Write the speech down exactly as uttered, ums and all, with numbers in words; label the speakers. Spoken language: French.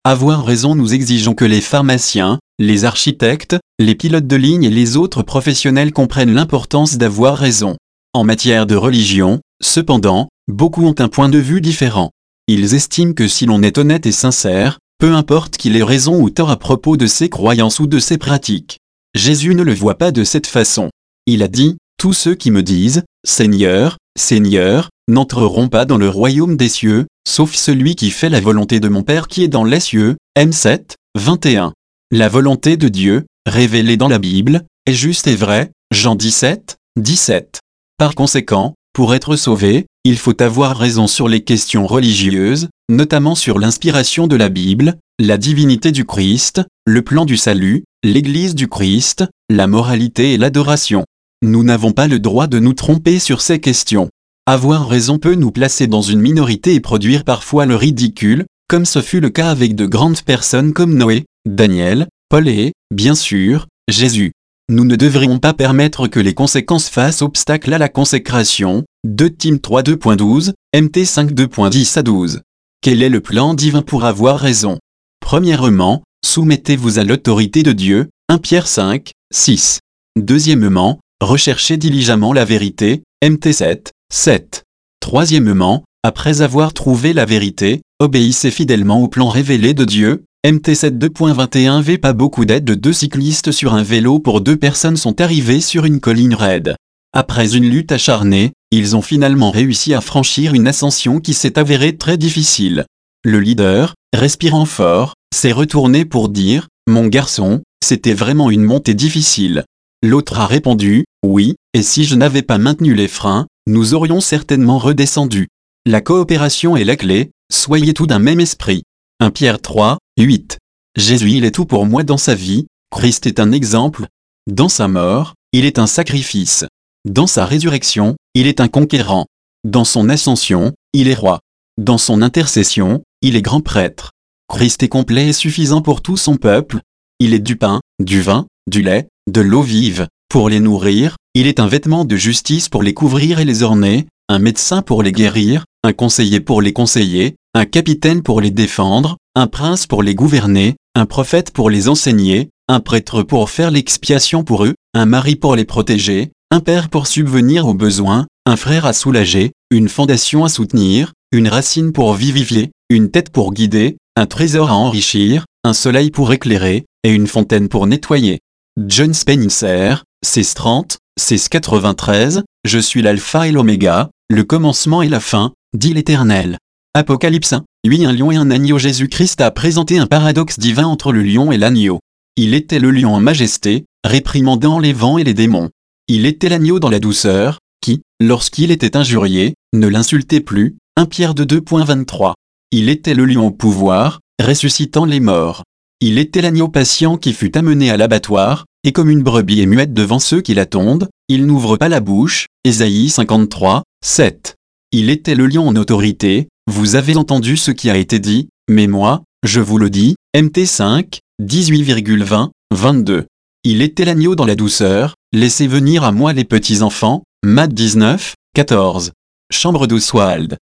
Speaker 1: Avoir raison. Nous exigeons que les pharmaciens, les architectes, les pilotes de ligne et les autres professionnels comprennent l'importance d'avoir raison. En matière de religion, cependant, beaucoup ont un point de vue différent. Ils estiment que si l'on est honnête et sincère, peu importe qu'il ait raison ou tort à propos de ses croyances ou de ses pratiques. Jésus ne le voit pas de cette façon. Il a dit, « Tous ceux qui me disent, Seigneur, Seigneur, n'entreront pas dans le royaume des cieux, sauf celui qui fait la volonté de mon Père qui est dans les cieux. » M sept, vingt et un. La volonté de Dieu, révélée dans la Bible, est juste et vraie. Jean dix-sept, dix-sept. Par conséquent, pour être sauvé, il faut avoir raison sur les questions religieuses, notamment sur l'inspiration de la Bible, la divinité du Christ, le plan du salut, l'Église du Christ, la moralité et l'adoration. Nous n'avons pas le droit de nous tromper sur ces questions. Avoir raison peut nous placer dans une minorité et produire parfois le ridicule, comme ce fut le cas avec de grandes personnes comme Noé, Daniel, Paul et, bien sûr, Jésus. Nous ne devrions pas permettre que les conséquences fassent obstacle à la consécration. deux Tim trois deux point douze, M T cinq deux point dix à douze. Quel est le plan divin pour avoir raison? Premièrement, soumettez-vous à l'autorité de Dieu. un Pierre cinq, six. Deuxièmement, recherchez diligemment la vérité. M T sept, sept. Troisièmement, après avoir trouvé la vérité, obéissez fidèlement au plan révélé de Dieu. M T sept deux point vingt et un v Pas beaucoup d'aide de deux cyclistes sur un vélo pour deux personnes sont arrivés sur une colline raide. Après une lutte acharnée, ils ont finalement réussi à franchir une ascension qui s'est avérée très difficile. Le leader, respirant fort, s'est retourné pour dire « Mon garçon, c'était vraiment une montée difficile. » L'autre a répondu « Oui, et si je n'avais pas maintenu les freins, nous aurions certainement redescendu. » La coopération est la clé, soyez tout d'un même esprit. un Pierre trois, huit. Jésus il est tout pour moi dans sa vie, Christ est un exemple. Dans sa mort, il est un sacrifice. Dans sa résurrection, il est un conquérant. Dans son ascension, il est roi. Dans son intercession, il est grand prêtre. Christ est complet et suffisant pour tout son peuple. Il est du pain, du vin, du lait, de l'eau vive, pour les nourrir. Il est un vêtement de justice pour les couvrir et les orner, un médecin pour les guérir, un conseiller pour les conseiller, un capitaine pour les défendre, un prince pour les gouverner, un prophète pour les enseigner, un prêtre pour faire l'expiation pour eux, un mari pour les protéger, un père pour subvenir aux besoins, un frère à soulager, une fondation à soutenir, une racine pour vivifier, une tête pour guider, un trésor à enrichir, un soleil pour éclairer, et une fontaine pour nettoyer. John Spencer, seize trente, seize quatre-vingt-treize, Je suis l'alpha et l'oméga, le commencement et la fin, dit l'Éternel. Apocalypse un, huit Un lion et un agneau. Jésus-Christ a présenté un paradoxe divin entre le lion et l'agneau. Il était le lion en majesté, réprimandant les vents et les démons. Il était l'agneau dans la douceur, qui, lorsqu'il était injurié, ne l'insultait plus. un Pierre deux point vingt-trois. Il était le lion au pouvoir, ressuscitant les morts. Il était l'agneau patient qui fut amené à l'abattoir, et comme une brebis est muette devant ceux qui la tondent, il n'ouvre pas la bouche. Ésaïe cinquante-trois, sept. Il était le lion en autorité. Vous avez entendu ce qui a été dit, mais moi, je vous le dis. M T cinq, dix-huit vingt, vingt-deux. Il était l'agneau dans la douceur. Laissez venir à moi les petits enfants. Matthieu dix-neuf, quatorze. Chambre d'Oswald.